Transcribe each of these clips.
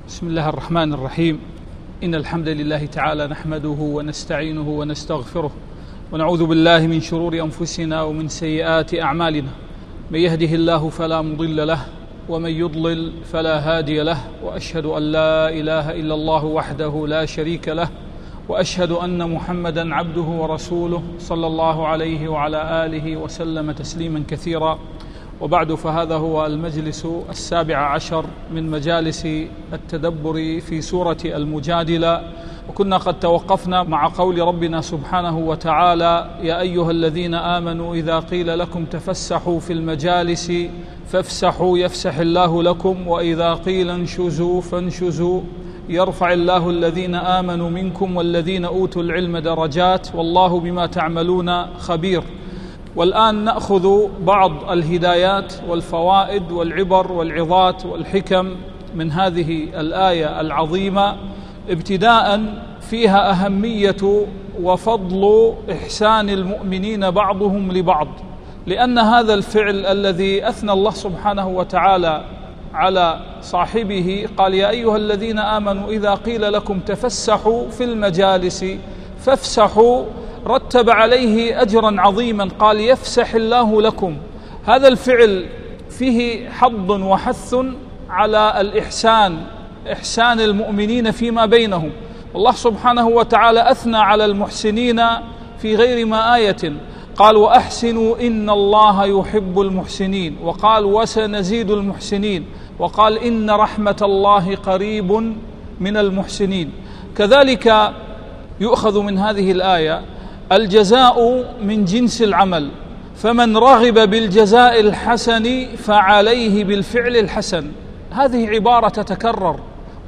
بسم الله الرحمن الرحيم. إن الحمد لله تعالى نحمده ونستعينه ونستغفره ونعوذ بالله من شرور أنفسنا ومن سيئات أعمالنا. من يهده الله فلا مضل له ومن يضلل فلا هادي له، وأشهد أن لا إله إلا الله وحده لا شريك له، وأشهد أن محمدا عبده ورسوله صلى الله عليه وعلى آله وسلم تسليما كثيرا. وبعد، فهذا هو المجلس 17 من مجالس التدبر في سورة المجادلة، وكنا قد توقفنا مع قول ربنا سبحانه وتعالى: يا أيها الذين آمنوا إذا قيل لكم تفسحوا في المجالس فافسحوا يفسح الله لكم، وإذا قيل انشزوا فانشزوا يرفع الله الذين آمنوا منكم والذين أوتوا العلم درجات والله بما تعملون خبير. والآن نأخذ بعض الهدايات والفوائد والعبر والعظات والحكم من هذه الآية العظيمة، ابتداء فيها أهمية وفضل إحسان المؤمنين بعضهم لبعض، لأن هذا الفعل الذي أثنى الله سبحانه وتعالى على صاحبه، قال: يا أيها الذين آمنوا إذا قيل لكم تفسحوا في المجالس فافسحوا، رتب عليه أجرا عظيما، قال: يفسح الله لكم. هذا الفعل فيه حض وحث على الإحسان، إحسان المؤمنين فيما بينهم. الله سبحانه وتعالى أثنى على المحسنين في غير ما آية، قال: وأحسنوا إن الله يحب المحسنين، وقال: وسنزيد المحسنين، وقال: إن رحمة الله قريب من المحسنين. كذلك يؤخذ من هذه الآية الجزاء من جنس العمل، فمن رغب بالجزاء الحسن فعليه بالفعل الحسن. هذه عبارة تتكرر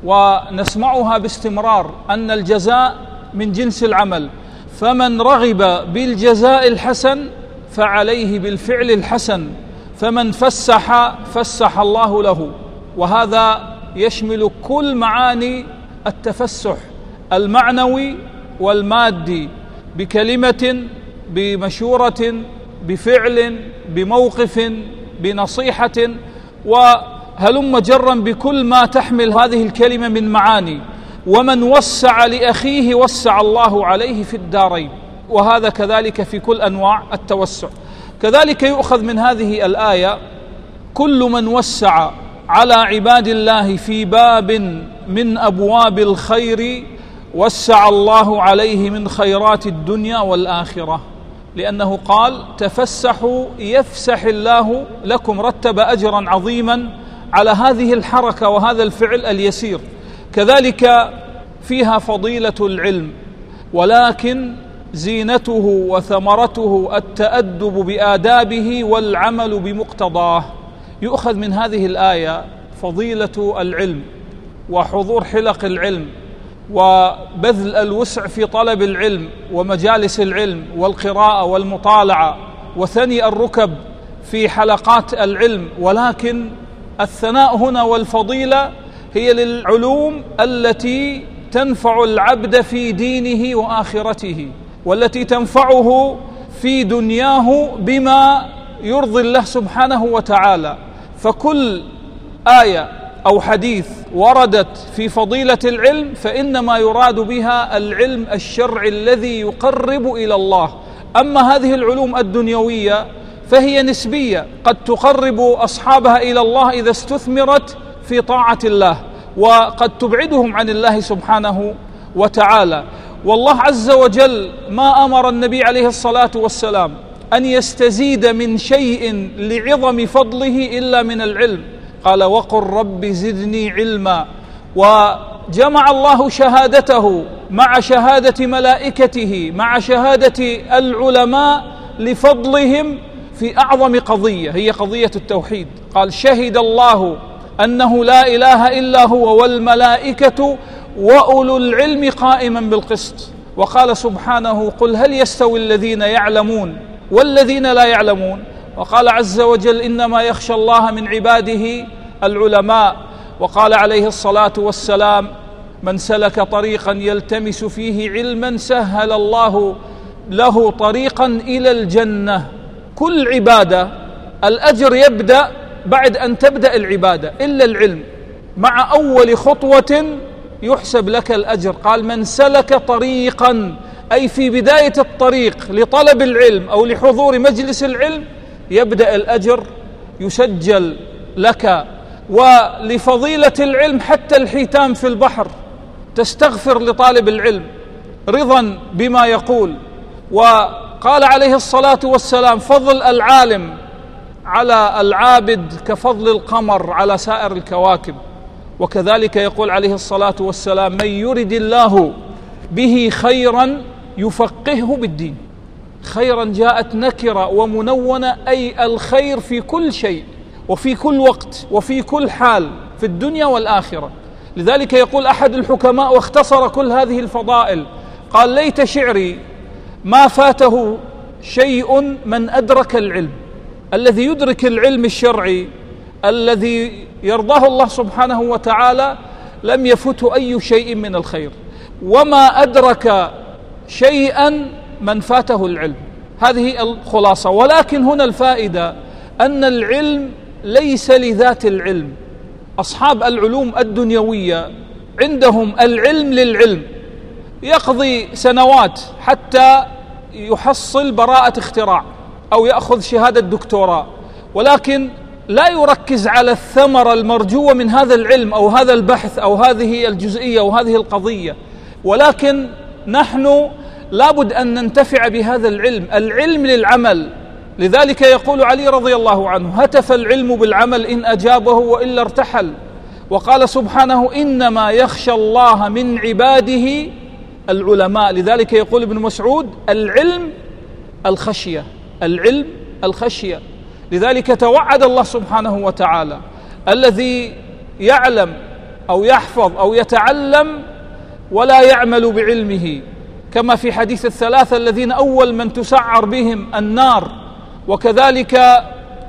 ونسمعها باستمرار، أن الجزاء من جنس العمل، فمن رغب بالجزاء الحسن فعليه بالفعل الحسن، فمن فسح فسح الله له. وهذا يشمل كل معاني التفسح المعنوي والمادي، بكلمة، بمشورة، بفعل، بموقف، بنصيحة، وهلم جرا بكل ما تحمل هذه الكلمة من معاني. ومن وسع لأخيه وسع الله عليه في الدارين، وهذا كذلك في كل أنواع التوسع. كذلك يؤخذ من هذه الآية: كل من وسع على عباد الله في باب من أبواب الخير وسع الله عليه من خيرات الدنيا والآخرة، لأنه قال: تفسحوا يفسح الله لكم، رتب أجرا عظيما على هذه الحركة وهذا الفعل اليسير. كذلك فيها فضيلة العلم، ولكن زينته وثمرته التأدب بآدابه والعمل بمقتضاه. يؤخذ من هذه الآية فضيلة العلم وحضور حلق العلم وبذل الوسع في طلب العلم ومجالس العلم والقراءة والمطالعة وثني الركب في حلقات العلم. ولكن الثناء هنا والفضيلة هي للعلوم التي تنفع العبد في دينه وآخرته، والتي تنفعه في دنياه بما يرضي الله سبحانه وتعالى. فكل آية أو حديث وردت في فضيلة العلم فإنما يراد بها العلم الشرعي الذي يقرب إلى الله. أما هذه العلوم الدنيوية فهي نسبية، قد تقرب أصحابها إلى الله إذا استثمرت في طاعة الله، وقد تبعدهم عن الله سبحانه وتعالى. والله عز وجل ما أمر النبي عليه الصلاة والسلام أن يستزيد من شيء لعظم فضله إلا من العلم، قال: وقل رب زدني علما. وجمع الله شهادته مع شهادة ملائكته مع شهادة العلماء لفضلهم في أعظم قضية، هي قضية التوحيد. قال: شهد الله أنه لا إله إلا هو والملائكة وأولو العلم قائما بالقسط. وقال سبحانه: قل هل يستوي الذين يعلمون والذين لا يعلمون. وقال عز وجل: إنما يخشى الله من عباده العلماء. وقال عليه الصلاة والسلام: من سلك طريقا يلتمس فيه علما سهل الله له طريقا إلى الجنة. كل عبادة الأجر يبدأ بعد أن تبدأ العبادة، إلا العلم. مع أول خطوة يحسب لك الأجر. قال من سلك طريقا، أي في بداية الطريق لطلب العلم أو لحضور مجلس العلم، يبدأ الأجر يسجل لك. ولفضيلة العلم حتى الحيتان في البحر تستغفر لطالب العلم رضا بما يقول. وقال عليه الصلاة والسلام فضل العالم على العابد كفضل القمر على سائر الكواكب. وكذلك يقول عليه الصلاة والسلام من يرد الله به خيرا يفقهه بالدين. خيرا جاءت نكرة ومنونة، أي الخير في كل شيء وفي كل وقت وفي كل حال في الدنيا والآخرة. لذلك يقول أحد الحكماء واختصر كل هذه الفضائل، قال ليت شعري ما فاته شيء من أدرك العلم. الذي يدرك العلم الشرعي الذي يرضاه الله سبحانه وتعالى لم يفته أي شيء من الخير، وما أدرك شيئا من فاته العلم. هذه الخلاصة. ولكن هنا الفائدة أن العلم ليس لذات العلم. أصحاب العلوم الدنيوية عندهم العلم للعلم، يقضي سنوات حتى يحصل براءة اختراع أو يأخذ شهادة دكتوراه، ولكن لا يركز على الثمرة المرجوة من هذا العلم أو هذا البحث أو هذه الجزئية أو هذه القضية. ولكن نحن لابد أن ننتفع بهذا العلم. العلم للعمل. لذلك يقول علي رضي الله عنه هتف العلم بالعمل إن أجابه وإلا ارتحل. وقال سبحانه إنما يخشى الله من عباده العلماء. لذلك يقول ابن مسعود العلم الخشية، العلم الخشية. لذلك توعد الله سبحانه وتعالى الذي يعلم أو يحفظ أو يتعلم ولا يعمل بعلمه، كما في حديث الثلاثة الذين أول من تسعر بهم النار. وكذلك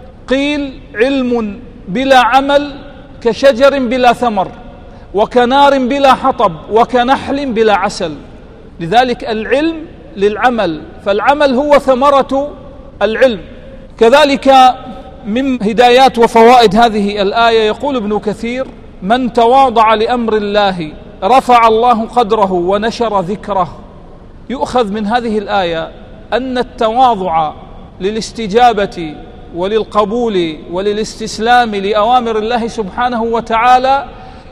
قيل علم بلا عمل كشجر بلا ثمر، وكنار بلا حطب، وكنحل بلا عسل. لذلك العلم للعمل، فالعمل هو ثمرة العلم. كذلك من هدايات وفوائد هذه الآية يقول ابن كثير من تواضع لأمر الله رفع الله قدره ونشر ذكره. يؤخذ من هذه الآية أن التواضع للاستجابة وللقبول وللاستسلام لأوامر الله سبحانه وتعالى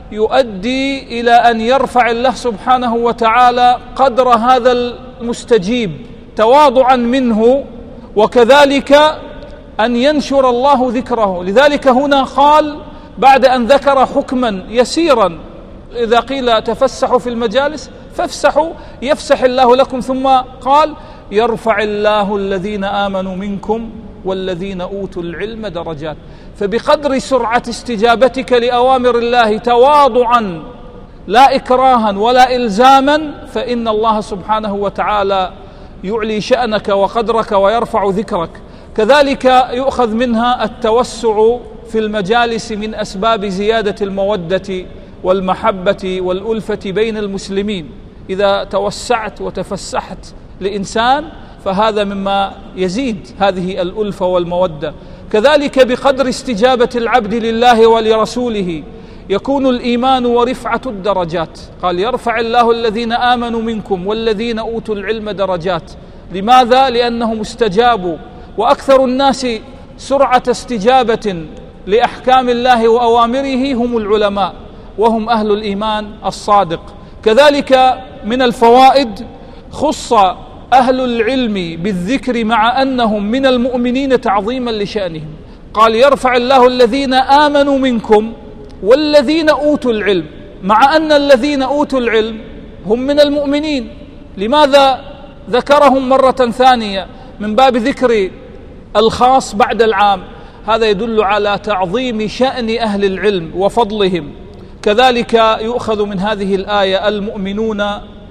يؤدي إلى أن يرفع الله سبحانه وتعالى قدر هذا المستجيب تواضعا منه، وكذلك أن ينشر الله ذكره. لذلك هنا قال بعد أن ذكر حكما يسيرا إذا قيل تفسحوا في المجالس فافسحوا يفسح الله لكم، ثم قال يرفع الله الذين آمنوا منكم والذين أوتوا العلم درجات. فبقدر سرعة استجابتك لأوامر الله تواضعا لا إكراها ولا إلزاما فإن الله سبحانه وتعالى يعلي شأنك وقدرك ويرفع ذكرك. كذلك يؤخذ منها التوسع في المجالس من أسباب زيادة المودة والمحبة والألفة بين المسلمين. إذا توسعت وتفسحت لإنسان فهذا مما يزيد هذه الألفة والمودة. كذلك بقدر استجابة العبد لله ولرسوله يكون الإيمان ورفعة الدرجات. قال يرفع الله الذين آمنوا منكم والذين أوتوا العلم درجات. لماذا؟ لأنهم استجابوا، وأكثر الناس سرعة استجابة لأحكام الله وأوامره هم العلماء وهم أهل الإيمان الصادق. كذلك من الفوائد خص أهل العلم بالذكر مع أنهم من المؤمنين تعظيما لشأنهم. قال يرفع الله الذين آمنوا منكم والذين أوتوا العلم، مع أن الذين أوتوا العلم هم من المؤمنين. لماذا ذكرهم مرة ثانية من باب ذكر الخاص بعد العام؟ هذا يدل على تعظيم شأن أهل العلم وفضلهم. كذلك يؤخذ من هذه الآية المؤمنون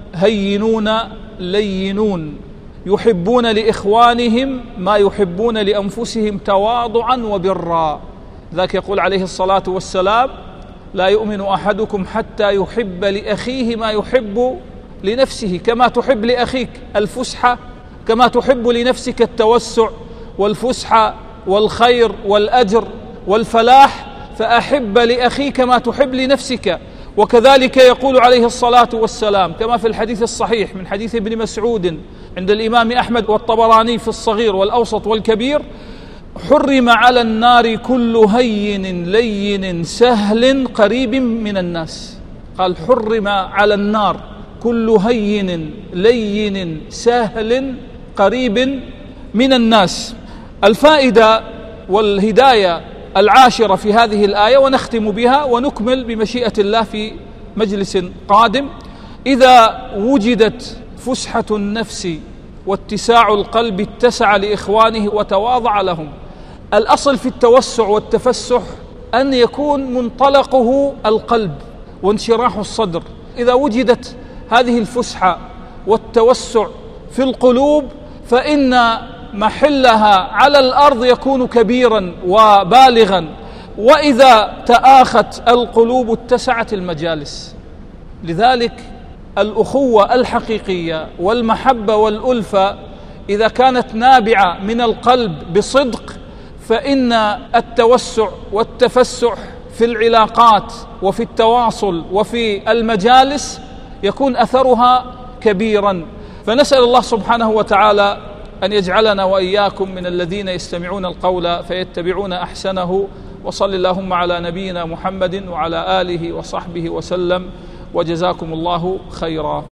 هينون لينون يحبون لإخوانهم ما يحبون لأنفسهم تواضعا وبرا. ذاك يقول عليه الصلاة والسلام لا يؤمن أحدكم حتى يحب لأخيه ما يحب لنفسه، كما تحب لأخيك الفسحة كما تحب لنفسك التوسع والفسحة والخير والأجر والفلاح، فأحب لأخيك ما تحب لنفسك. وكذلك يقول عليه الصلاة والسلام كما في الحديث الصحيح من حديث ابن مسعود عند الإمام أحمد والطبراني في الصغير والأوسط والكبير: حرم على النار كل هين لين سهل قريب من الناس. قال: حرم على النار كل هين لين سهل قريب من الناس. الفائدة والهداية العاشرة في هذه الآية، ونختم بها ونكمل بمشيئة الله في مجلس قادم: إذا وجدت فسحة النفس واتساع القلب اتسع لإخوانه وتواضع لهم. الأصل في التوسع والتفسح أن يكون منطلقه القلب وانشراح الصدر. إذا وجدت هذه الفسحة والتوسع في القلوب فإن محلها على الأرض يكون كبيرا وبالغا، وإذا تآخت القلوب اتسعت المجالس. لذلك الأخوة الحقيقية والمحبة والألفة إذا كانت نابعة من القلب بصدق فإن التوسع والتفسح في العلاقات وفي التواصل وفي المجالس يكون أثرها كبيرا. فنسأل الله سبحانه وتعالى أن يجعلنا وإياكم من الذين يستمعون القول فيتبعون أحسنه. وصل اللهم على نبينا محمد وعلى آله وصحبه وسلم، وجزاكم الله خيرا.